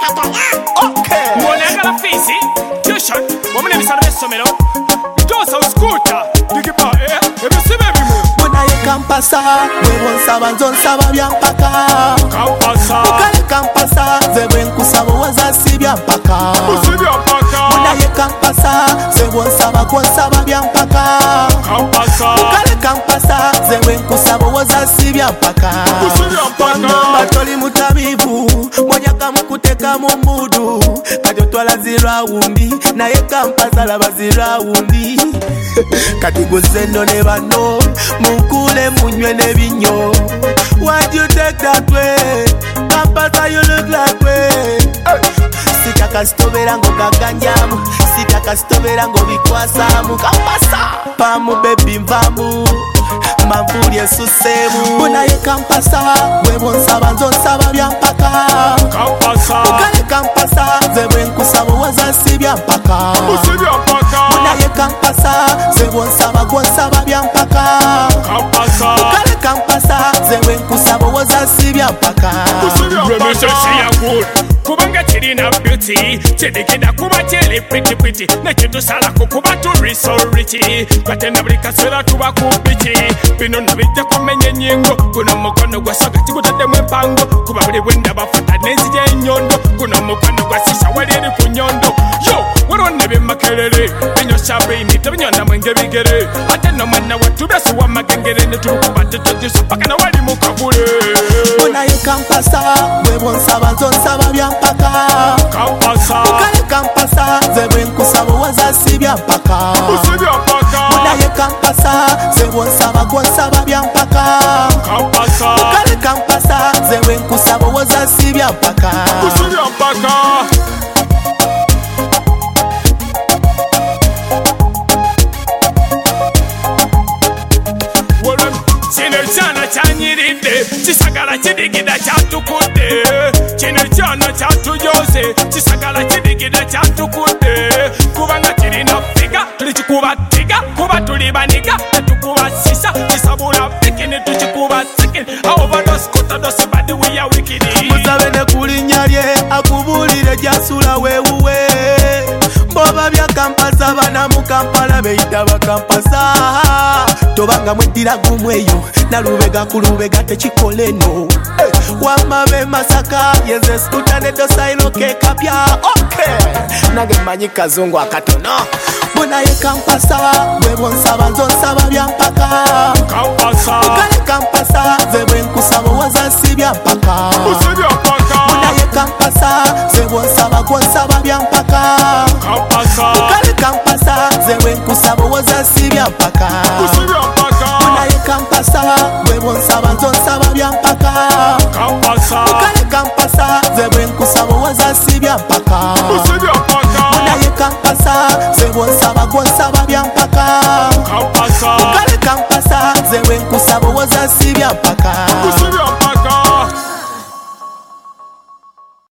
Okay. Mwonagala fizi, tuition, wamune misala besomero. Tosa uskuta, digipa ebisibe bimu. Munaye kampasa, webonsaba nzonsaba byampaka. Kampasa. Mukale kampasa, zebwe nkusaba wazasi byampaka. Usibi ampaka. Munaye kampasa, zebonsaba kwonsaba byampaka. Kampasa. Mukale kampasa, zebwe nkusaba wazasi byampaka. Usibi ampaka. Ngamba toli mutabibu, mwonyaka mukuteka mu mudu. Kati otwala zirawundi, naye kampasa laba zirawundi. Kati guzeno ne bano, mukule munywe nebinyo. Why'd you take that way? Kampasa you look like way. Sitaka stobera ngo gaganyamu, sitaka stobera ngo bikwasamu. Kampasa pamu baby mvamu, mambuli esusemu. Munaye kampasa, webonsaba nzonsaba byampaka. Kampasa. Mukale kampasa, zebwe nkusaba wazasi byampaka. Usibi ampaka. Munaye kampasa, zebonsaba gwonsaba byampaka. Kampasa. Mukale kampasa, zebwe nkusaba wazasi byampaka. Usibi ampaka. She a good. Kubanga chirina beauty, chidikida kuba chili pretty. Nechitusala kukuba turi so rich. Kwatena brika sera tuba kubichi. Bino nabijja kumenya nyingo. Kuno mukono gwa soga chikutadde mwepango. Kuba buli wenda bafata nenzija enyondo. Kuno mukono gwa sisha waliri ku nyondo. Yo, warone bimakerere. Binyo shabini tabinyonda mwenge bigere. Ate no mwana watu byasuwa magengere. Netukuba tutojiso paka na wali mukabule. Munaye kampasa, webonsaba nzonsaba byampaka. Kampasa. Mukale kampasa, zebwe nkusaba wazasi byampaka. Usibi ampaka. Munaye kampasa, zebonsaba gwonsaba byampaka. Kampasa. Mukale kampasa, zebwe nkusaba wazasi byampaka. Usibi ampaka. Kino ekyana kyanyiridde, kisagala kidigida kyatukudde. Kino ekyana kyatujoze, kisagala kidigida kyatukudde. Kubanga kirina figa, tulikikuba tiga, kuba tuli baniga, netukuba sisa, kisabula bikini tukikuba sikini. Overdose kutadose badi we are wicked. Musabe ne kulinnya lye, akubulire gyasula weewuwe. Mboba bya kampasa bana mu Kampala beyita bakampasa. Tobanga mwedira gumweyo, nalubega ku lubega tekikola eno. Wamabe Masaka, yenze skuta ne dosaino ke kapya. Okay, nange mmanyi kazungu akatono. Munaye kampasa, webonsaba nzonsaba byampaka. Kampasa. Mukale kampasa, zebwe nkusaba wazasi byampaka. Usibi ampaka. Munaye kampasa, zebonsaba gwonsaba byampaka. Kampasa. Mukale kampasa, zebwe nkusaba wazasi byampaka. Usibi ampaka. Munaye kampasa, webonsaba nzonsaba byampaka. Kampasa. Mukale kampasa, zebwe nkusaba wazasi byampaka. Usibi ampaka. Munaye kampasa, zebonsaba gwonsaba byampaka. Kampasa. Mukale kampasa, zebwe nkusaba wazasi byampaka. Usibi